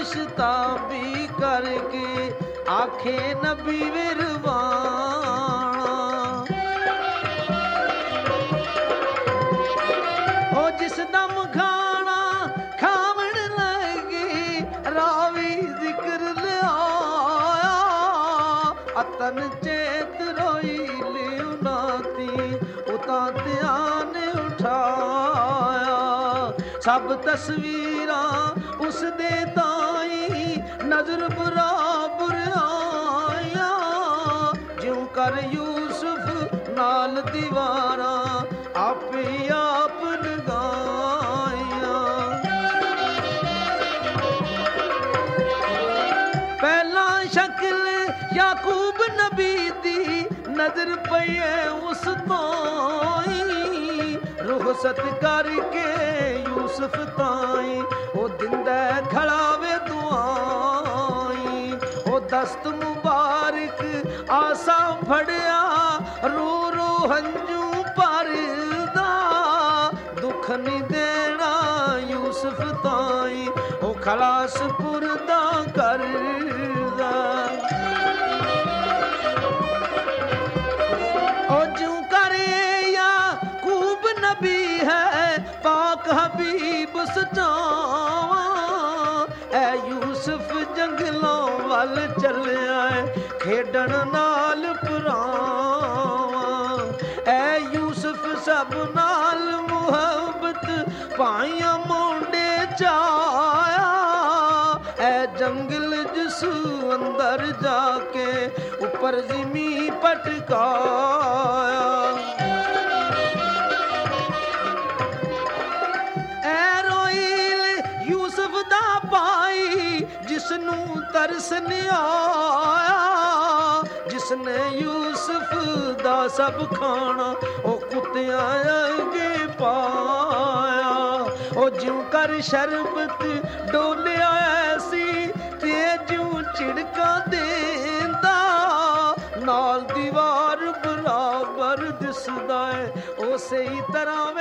पछतावी करके आखे नबी विरवाना। ओ जिस दम खाना खावण लगी रावी जिक्र लिया अतन चेत रोई लियो नाती उता ध्यान उठाया। सब तस्वीरां उस दे ताई नजर बराबर आया ज्यों कर यूसुफ नाल दीवारा आपे आप लगाया। पहला शक्ल याकूब नबी दी नजर पई उस ताई रुखसत करके यूसुफ ताई ओ दिंदा खड़ावे दुआई। ओ दस्त मुबारक आसा फड़िया रो रो हंजू भरदा दुख नहीं देना यूसुफ ताई ओ खलास पुरदा करदा। ओ जूं करे याकूब नबी है पाक हबीब सचावा ऐ यूसुफ जंगलों वल चलिया खेडण नाल पुरावा। ऐ यूसुफ सब नाल मुहब्बत पाइया मोंडे चाया ऐ जंगल जिसू अंदर जाके ऊपर जिमी पटकाया। जिसनू तरस नहीं आया जिसने यूसुफ दा सब खाना ओ कुत्तियां अगे पाया। ओ ज्यों कर शरबत डोलिया ऐसी ते ज्यों छिड़का देंदा नाल दीवार बराबर दिसदा है उसे ही तरह